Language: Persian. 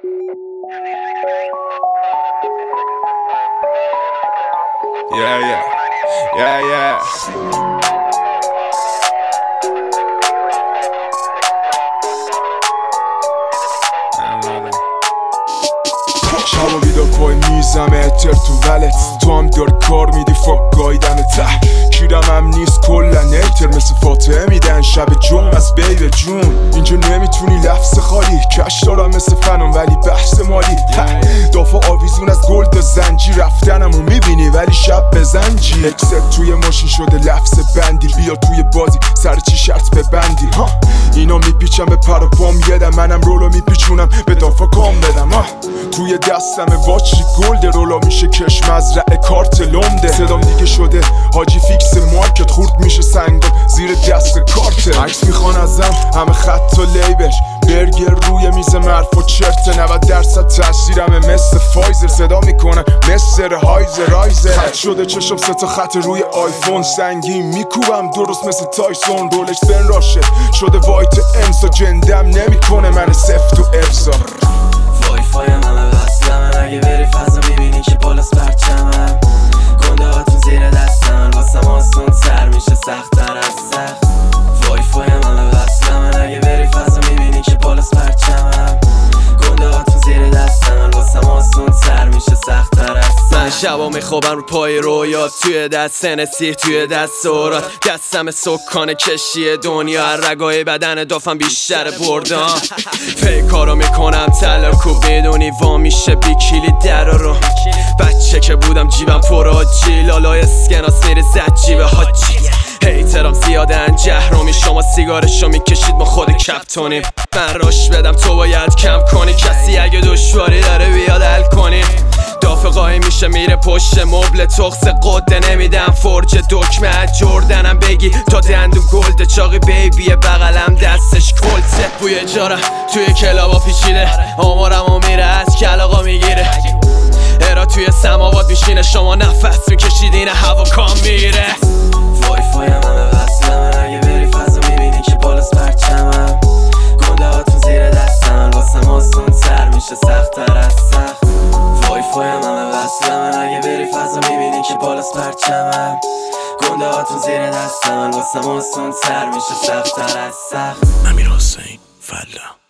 Yeah. شبا بیدار پای میزم اتر تو ولت، تو هم دار کار میدی فاک گایدن ته کیرم هم نیست کلا نیتر مثل فاتحه میدن شب جمع از بیب جون. اینجا نمیتونی لفظ خالی کش دارم مثل فنان ولی بحث مالی دافع آویزون از گلد و زنجی رفتنمو میبینی ولی شب به زنجی اکست توی ماشین شده لفظ بندی بیا توی بازی سر چی شرط ببندی اینا میپیچم به پر و پام یدم منم رولو میپیچونم به دافع کام بدم توی دستم واچی گلد رولا میشه کش مزرعه کارت لنده صدام دیگه شده حاجی فیکس مارکت خورد میشه سنگم زیر دست کارت عکس میخوان ازم همه خط و لیبش برگر روی میز مرف و چرت 90% تاثیرمه مثل فایزر صدا میکنم مثل هایزر خط شده چشم سه تا خط روی آیفون سنگین میکوبم درست مثل تایسون رولکس بن راشه شده وایت امسا جندم نمیکنه من سفت و افزا وایفایم همه بستم اگه بری فضا میبینی که بالاست پرچمم گنده هاتون زیر دستم واسم آسون تر میشه سخت‌تر از سخت وایفایم همه بستم اگه بری فضا میبینی که بالاست پرچمم گنده هاتون زیر دستم واسم آسون تر میشه سخت‌تر از سخت من شبا میخوابم رو پای رویا توی دست سنسی توی دست سورات دستم سکان کشی دنیا رگای بدن دافم بیشتر بردم فیکارو میکنم تلاکو بدونی وا میشه بیکیلی در رو بچه که بودم جیبم پر آجی لالای اسکناس میره زد جیب حاجی هیترام زیادن جهرومی شما سیگارشو میکشید ما خود کپتونیم من راش بدم تو باید کم کنی کسی اگه دشواری داره بیاد حل کنی دافع قایم میشه میره پشت مبل تخص قده نمیدم فرج دکمه از جردنم بگی تا دندون گلده چاقی بیبیه بغلم دستش کلته بوی جارم توی کلابا پیچیده آمارم و میره از کلاغا میگیره ارا توی سماوات میشینه شما نفس میکشید این هوا کام میره وایفایم همه بستم اگه بری فضا میبینی که بالاست پرچمم گنده هاتون زیر دستم واسم آسون تر میشه سخت‌تر از سخت وایفایم همه بستم اگه بری فضا میبینی که بالاست پرچمم گنده هاتون زیر دستم واسم آسون تر میشه سخت‌تر از سخت امیرحسین فلا